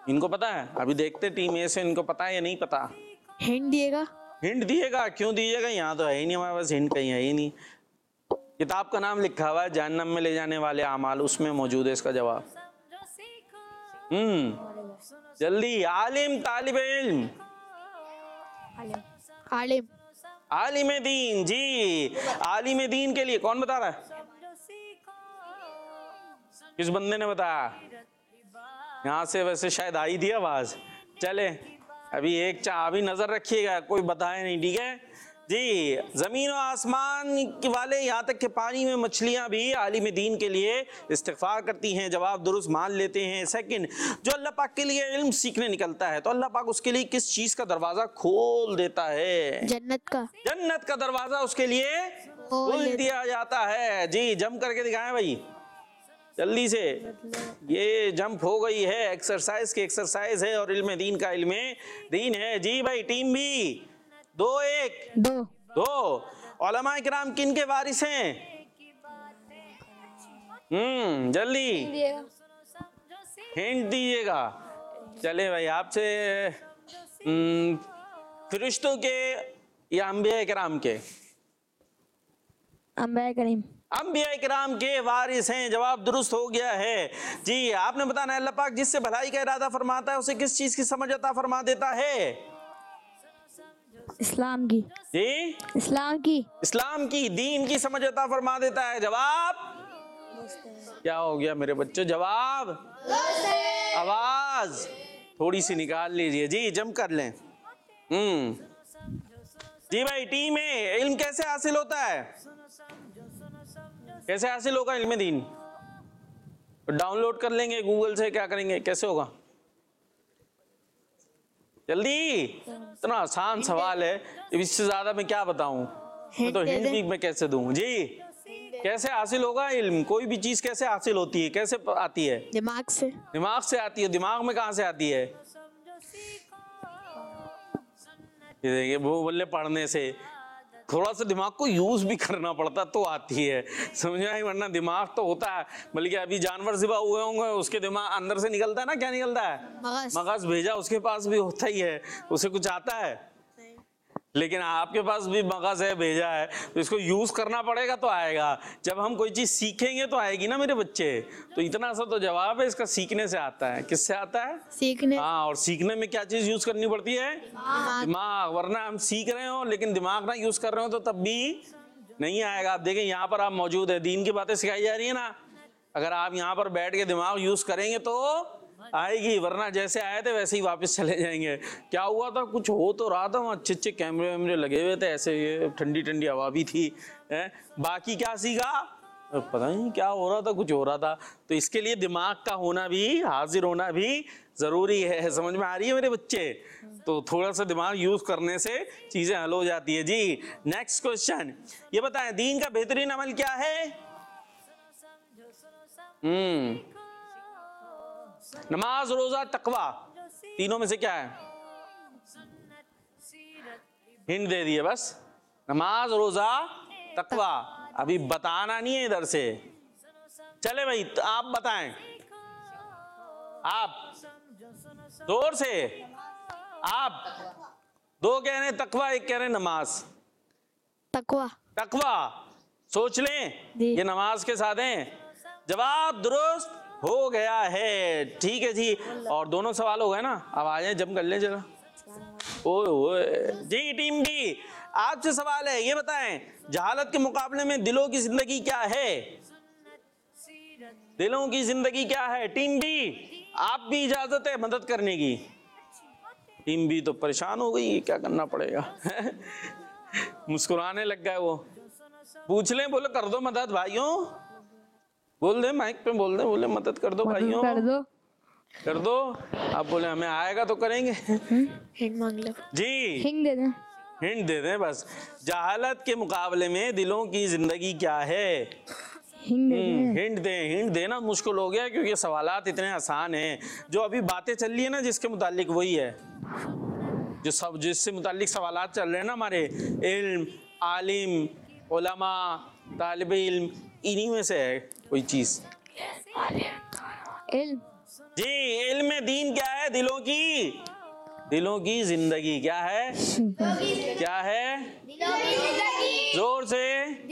इनको पता है? अभी देखते टीम ए से इनको पता है या नहीं पता। हिंट दिएगा? हिंट दिएगा? क्यों दिएगा, यहाँ तो है ही नहीं हमारे पास, हिंट कहीं है ही नहीं। किताब का नाम लिखा हुआ है जहन्नम में ले जाने वाले आमाल, उसमें मौजूद है इसका जवाब। हम्म जल्दी। आलिम, तालिब इल्म, आलिम। आलिम दीन। जी, आलिम दीन के लिए कौन बता रहा है? किस बंदे ने बताया? यहाँ से वैसे शायद आई थी आवाज। चले अभी एक चाह अभी नजर रखिएगा, कोई बताए नहीं, ठीक है जी। जमीन और आसमान के वाले, यहाँ तक के पानी में मछलियां भी आलिम दीन के लिए इस्तिग़फ़ार करती हैं, जवाब दुरुस्त मान लेते हैं। सेकंड, जो अल्लाह पाक के लिए इल्म सीखने निकलता है तो अल्लाह पाक उसके लिए किस चीज का दरवाजा खोल देता है? जन्नत का। जन्नत का दरवाजा उसके लिए खोल दिया जाता है। जी, जम करके दिखाएं भाई जल्दी से। ये जंप हो गई है, एक्सरसाइज की एक्सरसाइज है और इल्म दीन का इल्म दीन है। जी भाई, टीम बी दो एक दो दो। उलमा इकराम किन के वारिस हैं? हम्म जल्दी हिंट दीजिएगा। चले भाई, आपसे हम्म, फरिश्तों के या अंबिया इकराम के? अंबिया करीम। अंबिया इकराम के वारिस हैं, जवाब दुरुस्त हो गया है। जी, आपने बताना है अल्लाह पाक जिससे भलाई का इरादा फरमाता है उसे किस चीज की समझ अता फरमा देता है? इस्लाम की। जी, इस्लाम की। इस्लाम की, दीन की समझ अता फरमा देता है। जवाब क्या हो गया मेरे बच्चों? जवाब आवाज थोड़ी सी निकाल लीजिए जी, जम कर लें। हम्म जी भाई, टीम में इल्म कैसे हासिल होता है? कैसे हासिल होगा इल्म दीन? डाउनलोड कर लेंगे गूगल से, क्या करेंगे, कैसे होगा? जल्दी, इतना आसान सवाल है, इससे ज्यादा मैं क्या बताऊं? मैं तो हिंट भी मैं कैसे दूं? जी, कैसे हासिल होगा इल्म? कोई भी चीज कैसे हासिल होती है, कैसे आती है? दिमाग से। दिमाग से आती है। दिमाग में कहां से आती है? ये देखिए, वो बोले पढ़ने से, थोड़ा सा दिमाग को यूज भी करना पड़ता तो आती है, समझ में आई? वरना दिमाग तो होता है, बल्कि अभी जानवर ज़िबा हुए होंगे, उसके दिमाग अंदर से निकलता है ना, क्या निकलता है? मगज। मगज भेजा उसके पास भी होता ही है, उसे कुछ आता है? लेकिन आपके पास भी मगज है, भेजा है, तो इसको यूज करना पड़ेगा तो आएगा। जब हम कोई चीज सीखेंगे तो आएगी ना मेरे बच्चे। तो इतना सा तो जवाब है, इसका सीखने से आता है। किससे आता है? सीखने। हाँ, और सीखने में क्या चीज यूज करनी पड़ती है? दिमाग। वरना हम सीख रहे हो लेकिन दिमाग ना यूज कर रहे हो तो तब भी नहीं आएगा। आप देखें, यहाँ पर आप मौजूद है, दीन की बातें सिखाई जा रही है ना, अगर आप यहाँ पर बैठ के दिमाग यूज करेंगे तो आएगी, वरना जैसे आए थे वैसे ही वापस चले जाएंगे। क्या हुआ था? कुछ हो तो रहा था, वहाँ अच्छे अच्छे कैमरे वैमरे लगे हुए थे, ऐसे ये ठंडी ठंडी हवा भी थी, है? बाकी क्या सीखा पता नहीं, क्या हो रहा था, कुछ हो रहा था। तो इसके लिए दिमाग का होना भी, हाजिर होना भी जरूरी है। समझ में आ रही है मेरे बच्चे? तो थोड़ा सा दिमाग यूज करने से चीजें हल हो जाती है। जी, नेक्स्ट क्वेश्चन, ये बताएं दीन का बेहतरीन अमल क्या है? हम्म नमाज, रोजा, तकवा, तीनों में से क्या है? हिंट दे दिए बस, नमाज, रोजा, तकवा। अभी बताना नहीं है इधर से। चले भाई, आप बताएं, आप जोर से। आप दो कह रहे तकवा, एक कह रहे नमाज। तकवा। तकवा, सोच लें, ये नमाज के साथ हैं। जवाब दुरुस्त हो गया है, ठीक है जी। और दोनों सवाल हो गए ना, अब आ जाए, जम कर ले जरा। ओए ओए जी, टीम बी आपसे सवाल है, ये बताएं जहालत के मुकाबले में दिलों की जिंदगी क्या है? दिलों की जिंदगी क्या है? टीम बी, आप भी इजाजत है मदद करने की। टीम बी तो परेशान हो गई, क्या करना पड़ेगा? मुस्कुराने लग गए वो। पूछ लें, बोले कर दो मदद भाइयों, बोल दे माइक पे, बोल दे, बोले मदद कर दो भाइयों, कर दो कर दो। आप बोले हमें आएगा तो करेंगे। हिंट मांग लो जी, हिंट दे दें। हिंट दे दें बस। जहालत के मुकाबले में दिलों की जिंदगी क्या है? हिंट दे दें। हिंट दे, हिंट देना मुश्किल हो गया क्योंकि सवालात इतने आसान हैं। जो अभी बातें चल रही है ना जिसके मुतालिक, वही है जो सब जिससे मुतालिक सवालात चल रहे हैं ना हमारे, इल्म, आलिम, उलमा, तालिब इल्म, इन्हीं में से है कोई चीज। इल्म। जी इल्म दीन क्या है? दिलों की दिलों की जिंदगी। क्या है? क्या है? जोर से।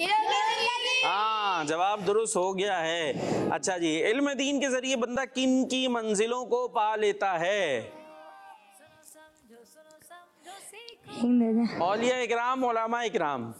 हाँ, जवाब दुरुस्त हो गया है। अच्छा जी, इल्म दीन के जरिए बंदा किन की मंजिलों को पा लेता है? हिंद दे दें। औलिया इकराम, उलमा इकराम।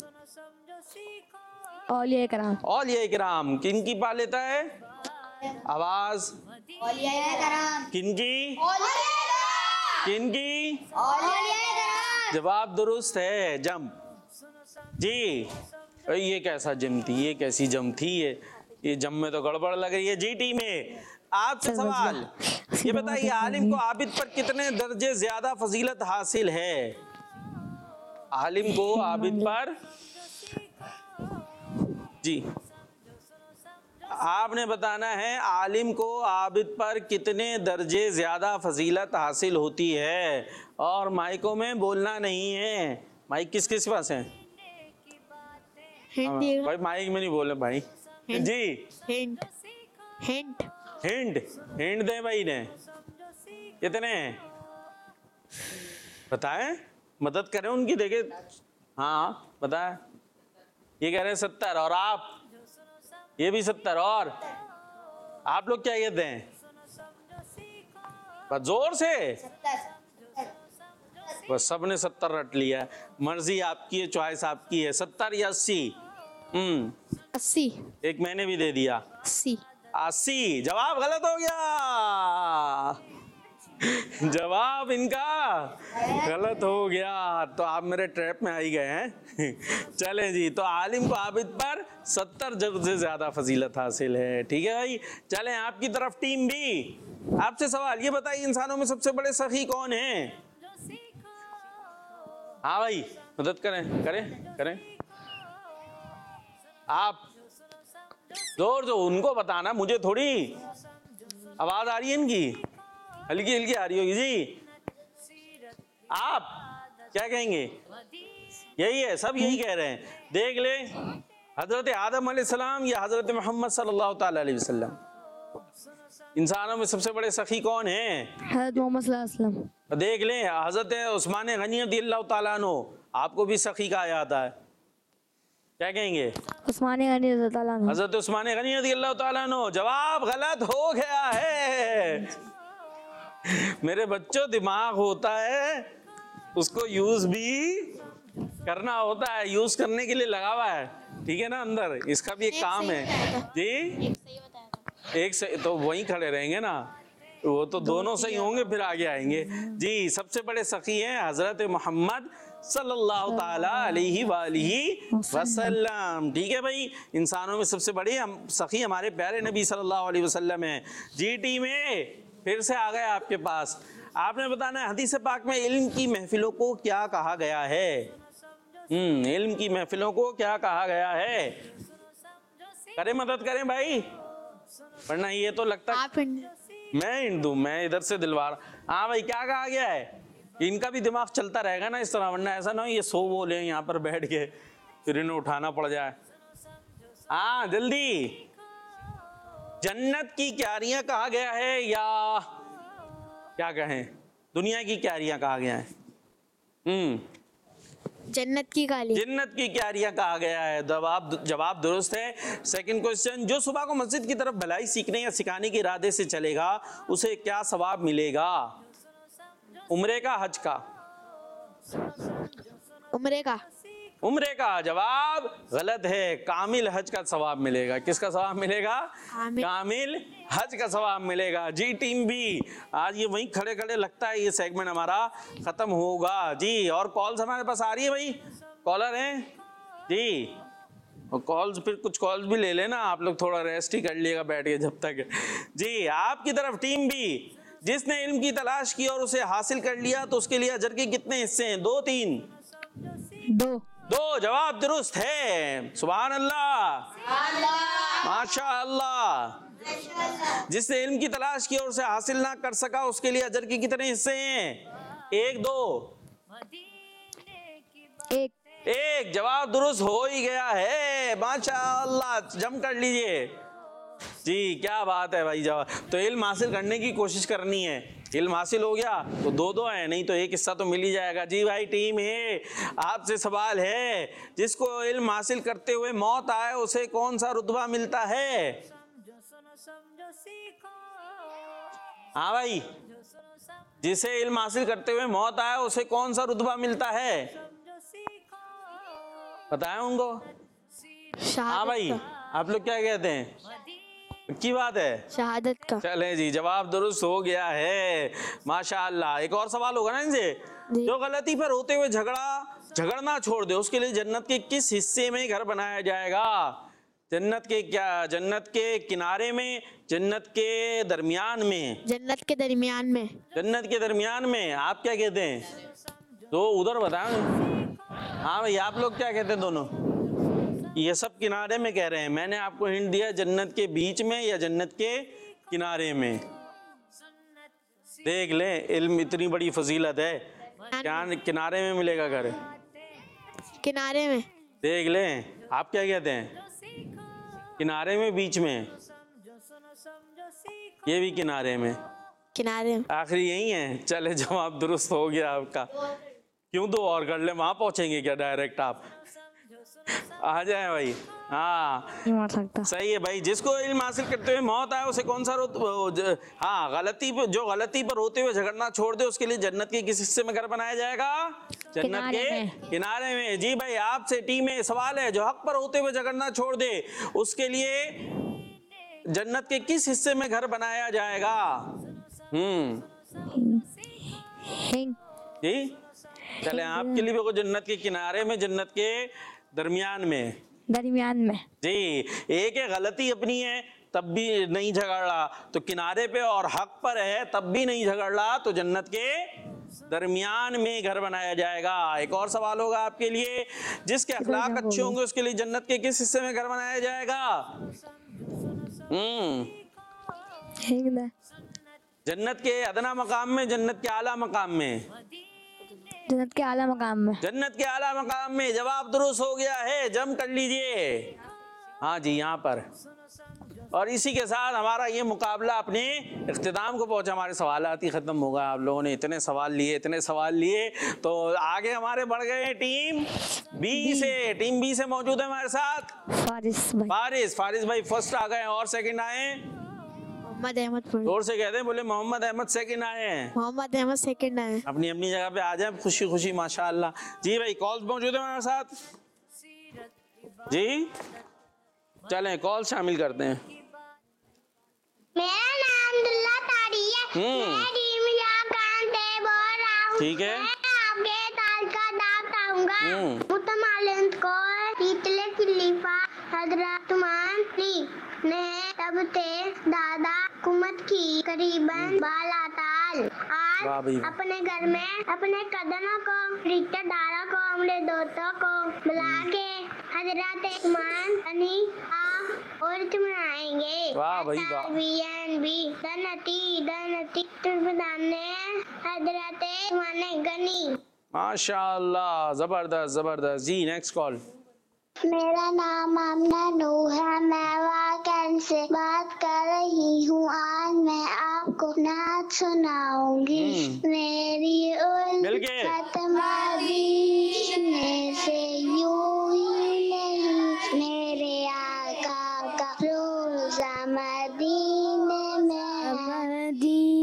औलिया कराम। औलिया इकराम किन की पा लेता है? आवाज। किन की? किन की? जवाब दुरुस्त है, जम। जी ये कैसा जम थी? ये कैसी जम थी? ये ये जम में तो गड़बड़ लग रही है। जीटी में आपसे सवाल ये बताइए, आलिम को आबिद पर कितने दर्जे ज्यादा फजीलत हासिल है? आलिम को आबिद पर, जी आपने बताना है आलिम को आबिद पर कितने दर्जे ज्यादा फजीलत हासिल होती है। और माइकों में बोलना नहीं है। माइक किस किस पास है? हिंट भाई माइक में नहीं बोले भाई। जी हिंट हिंट हिंट हिंट दे भाई ने। कितने बताएं? मदद करें उनकी। देखे हाँ बताएं। ये कह रहे हैं सत्तर, और आप ये भी सत्तर, और आप लोग क्या कहते हैं? बस जोर से। बस सबने सत्तर रट लिया। मर्जी आपकी है, चॉइस आपकी है। सत्तर या अस्सी? हम्म अस्सी। एक मैंने भी दे दिया अस्सी। अस्सी। जवाब गलत हो गया। जवाब इनका गलत हो गया। तो आप मेरे ट्रैप में आ ही गए हैं। चलें जी, तो आलिम को आबिद पर सत्तर जब से ज्यादा फजीलत हासिल है। ठीक है भाई, चलें आपकी तरफ टीम बी। आपसे सवाल ये बताइए, इंसानों में सबसे बड़े सखी कौन है? हाँ भाई मदद करें करें करें आप। जोर जो उनको बताना, मुझे थोड़ी। आवाज आ रही है इनकी? हल्की हल्की आ रही होगी जी। आप क्या कहेंगे? यही है, सब यही कह रहे हैं। देख ले, हजरत आदम अलैहिस्सलाम या हजरत मोहम्मद सल्लल्लाहु ताला अलैहि वसल्लम, इंसानों में सबसे बड़े सखी कौन है? हज़रत मोहम्मद सल्लल्लाहु अलैहि वसल्लम। देख ले, हजरत उस्मान गनी रज़ियल्लाहु ताला अन्हु, आपको भी सखी कहा जाता है। क्या कहेंगे? उस्मान गनी रज़ियल्लाहु ताला अन्हु। हजरत उस्मान गनी रज़ियल्लाहु ताला अन्हु। जवाब गलत हो गया है। मेरे बच्चों, दिमाग होता है, उसको यूज भी करना होता है। यूज करने के लिए लगा हुआ है, ठीक है ना? अंदर इसका भी एक काम है जी। एक से तो वहीं खड़े रहेंगे ना, वो तो दोनों सही होंगे फिर आगे आएंगे जी। सबसे बड़े सखी हैं हजरत मोहम्मद सल्लल्लाहु ताला अलैहि वालिही वसल्लम। ठीक है भाई, इंसानों में सबसे बड़ी हम सखी हमारे प्यारे नबी सल्लल्लाहु अलैहि वसल्लम हैं। जीटी में फिर से आ गए आपके पास। आपने बताना है हदीस पाक में इल्म की महफिलों को क्या कहा गया है? हम्म इल्म की महफिलों को क्या कहा गया है? करें मदद करें भाई, वरना ये तो लगता आप मैं हिंदू, मैं इधर से दिलवार। हाँ भाई, क्या कहा गया है? इनका भी दिमाग चलता रहेगा ना इस तरह, वरना ऐसा ना हो ये सो बोले यहाँ पर बैठ के फिर इन्हें उठाना पड़ जाए। हाँ जल्दी। जन्नत की क्यारियां कहा गया है या क्या कहें, दुनिया की क्यारियां कहा गया है? हम्म जन्नत की काली। जन्नत की क्यारियां कहा गया है। जवाब जवाब दुरुस्त है। सेकंड क्वेश्चन, जो सुबह को मस्जिद की तरफ भलाई सीखने या सिखाने के इरादे से चलेगा उसे क्या सवाब मिलेगा? उम्रे का, हज का? उम्रे का। उम्रे का। जवाब गलत है। कामिल हज का सवाब मिलेगा। किसका सवाब मिलेगा? कामिल हज का सवाब मिलेगा। जी टीम भी आज ये वहीं खड़े खड़े लगता है ये सेगमेंट हमारा खत्म होगा जी। और कॉल्स हमारे पास आ रही है भाई, कॉलर हैं जी। और कॉल्स फिर कुछ कॉल्स भी ले लेना आप लोग, थोड़ा रेस्ट ही कर लिएगा बैठ के जब तक जी। आपकी तरफ टीम भी, जिसने इल्म की तलाश की और उसे हासिल कर लिया तो उसके लिए अजर के कितने हिस्से हैं? दो तीन? दो। दो। जवाब दुरुस्त है। सुभान अल्लाह, माशा अल्लाह। जिसने इल्म की तलाश की और उसे हासिल ना कर सका उसके लिए अजर के कितने हिस्से हैं? एक? दो? एक। एक। जवाब दुरुस्त हो ही गया है। माशा अल्लाह, जम कर लीजिए। जी क्या बात है भाई। जवाब तो इल्म हासिल करने की कोशिश करनी है। इल्म हासिल हो गया तो दो दो है, नहीं तो एक हिस्सा तो मिल ही जाएगा। जी भाई टीम है, आपसे सवाल है, जिसको इल्म हासिल करते हुए मौत आए उसे कौन सा रुतबा मिलता है? हाँ भाई, जिसे इल्म हासिल करते हुए मौत आए उसे कौन सा रुतबा मिलता है? बताएं उनको। हाँ भाई, आप लोग क्या कहते हैं? की बात है, शहादत का। चले जी, जवाब दुरुस्त हो गया है, माशाअल्लाह। एक और सवाल होगा ना इनसे। जो गलती पर होते हुए झगड़ा झगड़ना छोड़ दे उसके लिए जन्नत के किस हिस्से में घर बनाया जाएगा? जन्नत के क्या, जन्नत के किनारे में, जन्नत के दरमियान में? जन्नत के दरमियान में। जन्नत के दरमियान में। आप क्या कहते हैं? तो उधर बताओ। हाँ भाई, आप लोग क्या कहते हैं दोनों? ये सब किनारे में कह रहे हैं। मैंने आपको हिंट दिया जन्नत के बीच में या जन्नत के किनारे में। देख ले, इल्म इतनी बड़ी फजीलत है, क्या किनारे में मिलेगा घर? किनारे में। देख ले, आप क्या कहते हैं? किनारे में, बीच में? ये भी किनारे में। किनारे में। आखिरी यही है। चले, जवाब दुरुस्त हो गया आपका। क्यों दो और कर ले, वहां पहुंचेंगे क्या डायरेक्ट? आप आ जाए भाई। हाँ नहीं मार सकता। सही है भाई। जिसको इल्म हासिल करते हुए मौत आए उसे कौन सा रुत हाँ गलती पर, जो गलती पर होते हुए झगड़ना छोड़ दे उसके लिए जन्नत के किस हिस्से में घर बनाया जाएगा? जन्नत किनारे के में। किनारे में। जी भाई, आपसे टीम में सवाल है, जो हक पर होते हुए झगड़ना छोड़ दे उसके लिए जन्नत के किस हिस्से में घर बनाया जाएगा? हम्म हिंग। जी चले, आपके लिए भी जन्नत के किनारे में, जन्नत के दरमियान में। दरमियान में। जी, एक है गलती अपनी है तब भी नहीं झगड़ रहा, तो किनारे पे और हक पर है तब भी नहीं झगड़ रहा, तो जन्नत के दरमियान में घर बनाया जाएगा। एक और सवाल होगा आपके लिए, जिसके अखलाक अच्छे होंगे उसके लिए जन्नत के किस हिस्से में घर बनाया जाएगा? हम्म जन्नत के अदना मकाम में, जन्नत के आला मकाम में? जन्नत के आला मकाम में। जन्नत के आला मकाम में। जवाब दुरुस्त हो गया है, जम कर लीजिए। हाँ जी, यहाँ पर। और इसी के साथ हमारा ये मुकाबला अपने इख्तिताम को पहुंचा। हमारे सवालात ही खत्म हो गए। आप लोगों ने इतने सवाल लिए, इतने सवाल लिए, तो आगे हमारे बढ़ गए टीम बी से। टीम बी से मौजूद है हमारे साथ फारिस भाई। फारिस फारिस भाई फर्स्ट आ गए और सेकंड आए? मोहम्मद अहमद। जोर से कहते हैं, बोले मोहम्मद अहमद सेकंड आए हैं। मोहम्मद अहमद सेकंड आए। अपनी अपनी जगह पे आ जाए, खुशी खुशी, माशाअल्लाह। जी भाई, कॉल्स मौजूद है हमारे साथ। जी चलें, कॉल शामिल करते हैं। मेरा नाम दुल्ला तारी है। हम्म। मैं टीम जाकान से बोल रहा हूँ। ठीक है। मैं आपके ताल का दाग बताऊंगा। हम्म। मुतमालिंद को तीतले खलीफा हजरत उस्मान ने तब से दादा हुकूमत की करीबन बाला ताल। आज वाह भाई। अपने घर में अपने कदमों को, रिश्तेदारों को, अपने दोस्तों को बुला के हजरत उस्मान गनी और मनाएंगे। वाह भाई वाह। बीएनबी दनती दनती तुर्बदाने हजरत उस्मान गनी। माशाअल्लाह, जबरदस्त जबरदस्त। जी नेक्स्ट कॉल। मेरा नाम आमना नूह है। मैं वाकन से बात कर रही हूँ। आज मैं आपको नात सुनाऊंगी। मेरी मिलके। उल्फत मदीने से यूं ही नहीं, मेरे आका का रोज़ा मदीने में।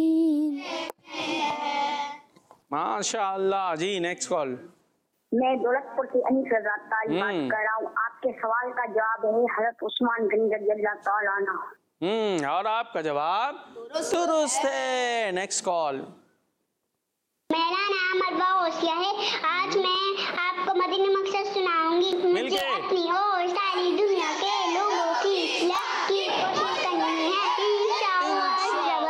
माशाअल्लाह। जी नेक्स्ट कॉल। मैं दौलतपुर से अनीस रज़ा ताली बात कर रहा हूँ। आपके सवाल का जवाब है हज़रत उस्मान गनी रज़ियल्लाहु ताला अन्हु। हम्म और आपका जवाब दुरुस्त है। Next call. मेरा नाम अरबा ओसिया है। आज मैं आपको मदीने मकसद सुनाऊंगी। मुझे अपनी और सारी दुनिया के लोगों की इस्लाह की कोशिश करनी है, इंशाअल्लाह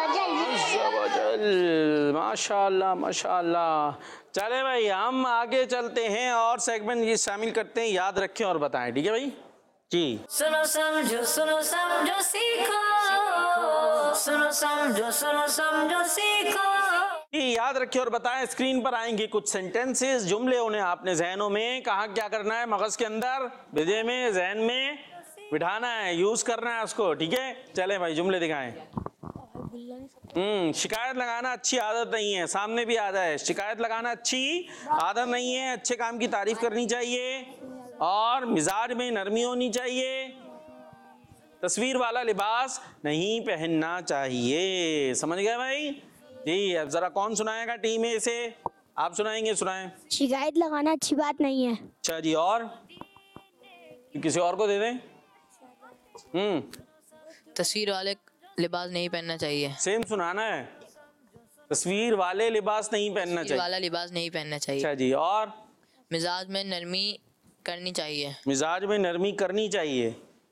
जल्द। माशाअल्लाह माशाअल्लाह। चले भाई, हम आगे चलते हैं और सेगमेंट ये शामिल करते हैं। याद रखें और बताएं, ठीक है भाई? जी सुनो समझो, सुनो समझो सीखो, सुनो समझो, सुनो समझो सीखो। ये याद रखिए और बताएं। स्क्रीन पर आएंगे कुछ सेंटेंसेस, जुमले, उन्हें आपने जहनों में कहा क्या करना है, मगज के अंदर, विजय में, जहन में बिठाना है, यूज करना है उसको, ठीक है। चले भाई जुमले दिखाएं। हम्म शिकायत लगाना अच्छी आदत नहीं है, सामने भी आता है। शिकायत लगाना अच्छी आदत नहीं है, अच्छे काम की तारीफ करनी चाहिए और मिजाज में नरमी होनी चाहिए। तस्वीर वाला लिबास नहीं पहनना चाहिए। समझ गए भाई जी। अब जरा कौन सुनाएगा टीम में से? आप सुनाएंगे? सुनाएं। शिकायत लगाना अच्छी बात नहीं है। अच्छा जी, और किसी और को दे दें। हम्म तस्वीर वाले लिबास नहीं पहनना चाहिए। सेम सुनाना है। तस्वीर वाले लिबास नहीं पहनना तस्वीर चाहिए। वाला लिबास नहीं पहनना चाहिए। अच्छा जी, और मिजाज में नरमी करनी चाहिए। मिजाज में नरमी करनी चाहिए।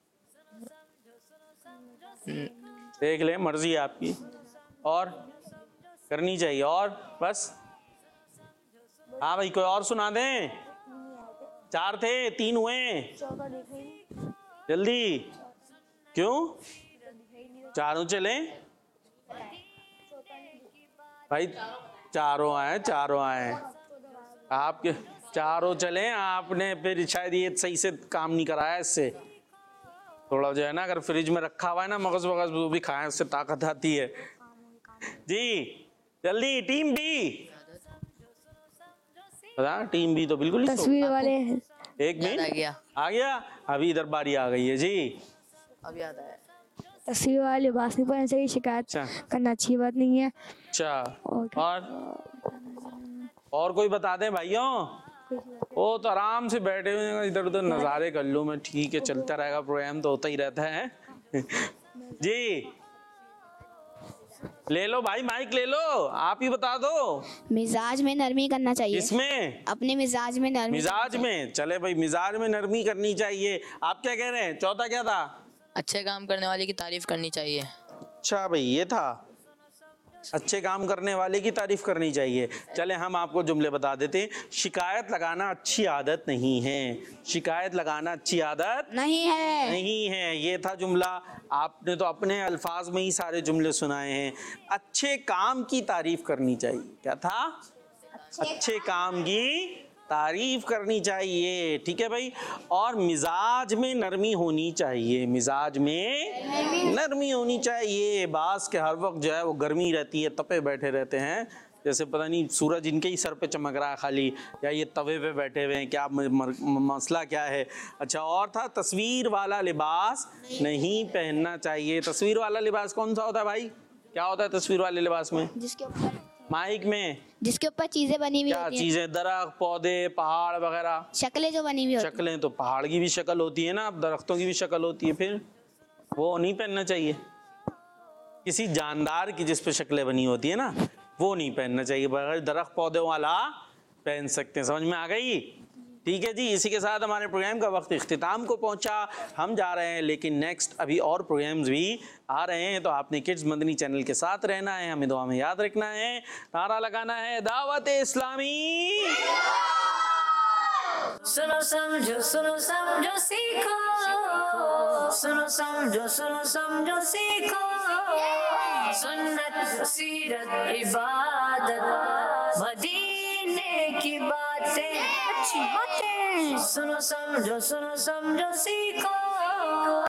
देख ले, मर्जी है आपकी। और करनी चाहिए, और बस। हाँ भाई, कोई और सुना दें। चार थे, तीन हुए, जल्दी। क्यों चारों चले भाई? चारों आए, चारों आए आपके, चारों चले। आपने फिर शायद ये सही से काम नहीं कराया इससे। थोड़ा जो है ना, अगर फ्रिज में रखा हुआ है ना मगज वगज, वो भी खाएं, उससे ताकत आती है जी। जल्दी टीम बी, पता टीम बी तो बिल्कुल ही तस्वीर वाले एक याद आ मिनट गया। आ गया। अभी इधर बारी आ गई है जी। अब याद आया। तस्वीर वाले लिबास नहीं पहनना चाहिए। शिकायत अच्छा करना अच्छी बात नहीं है। अच्छा, और क्या? और और कोई बता दें भाइयों? वो तो आराम से बैठे हुए हैं, इधर उधर नज़ारे कर लूँ मैं। ठीक है, चलता रहेगा, प्रोग्राम तो होता ही रहता है जी। ले लो भाई, माइक ले लो, आप ही बता दो। मिजाज में नरमी करना चाहिए। इसमें अपने मिजाज में नरमी मिजाज में, चले भाई, मिजाज में नरमी करनी चाहिए। आप क्या कह रहे हैं? चौथा क्या था? अच्छे काम करने वाले की तारीफ करनी चाहिए। अच्छा भाई, ये था अच्छे काम करने वाले की तारीफ करनी चाहिए। चले हम आपको जुमले बता देते हैं। शिकायत लगाना अच्छी आदत नहीं है। शिकायत लगाना अच्छी आदत नहीं है। नहीं है, ये था जुमला। आपने तो अपने अल्फाज में ही सारे जुमले सुनाए हैं। अच्छे काम की तारीफ करनी चाहिए। क्या था? अच्छे काम की तारीफ करनी चाहिए, ठीक है भाई। और मिजाज में नरमी होनी चाहिए। मिजाज में नरमी होनी चाहिए। बास के हर वक्त जो है वो गर्मी रहती है, तपे बैठे रहते हैं, जैसे पता नहीं सूरज इनके ही सर पे चमक रहा है खाली, या ये तवे पे बैठे हुए हैं। क्या म, म, म, मसला क्या है? अच्छा, और था तस्वीर वाला लिबास नहीं पहनना चाहिए। तस्वीर वाला लिबास कौन सा होता है भाई? क्या होता है तस्वीर वाले लिबास में? जिसके ऊपर माइक में जिसके ऊपर चीजें बनी हुई क्या होती हैं। चीजें? दरख्त, पौधे, पहाड़ वगैरह। शक्लें जो बनी हुई होती शक्लें तो पहाड़ की भी शक्ल होती है ना, अब दरख्तों की भी शक्ल होती है, फिर वो नहीं पहनना चाहिए। किसी जानदार की जिस पे शक्लें बनी होती है ना, वो नहीं पहनना चाहिए। बगैर दरख्त पौधों वाला पहन सकते हैं। समझ में आ गई? ठीक है जी। इसी के साथ हमारे प्रोग्राम का वक्त इख्तिताम को पहुंचा। हम जा रहे हैं, लेकिन नेक्स्ट अभी और प्रोग्राम्स भी आ रहे हैं, तो आपने किड्स मदनी चैनल के साथ रहना है, हमें दुआ में याद रखना है, नारा लगाना है दावत इस्लामी। सुनो समझो, सुनो समझो सीखो, सुनो समझो, सुनो समझो सीखो। सुन्नत, सीरत, इबादत, मदीने की बातें, अच्छी बातें। सुनो समझो, सुनो समझो सीखो।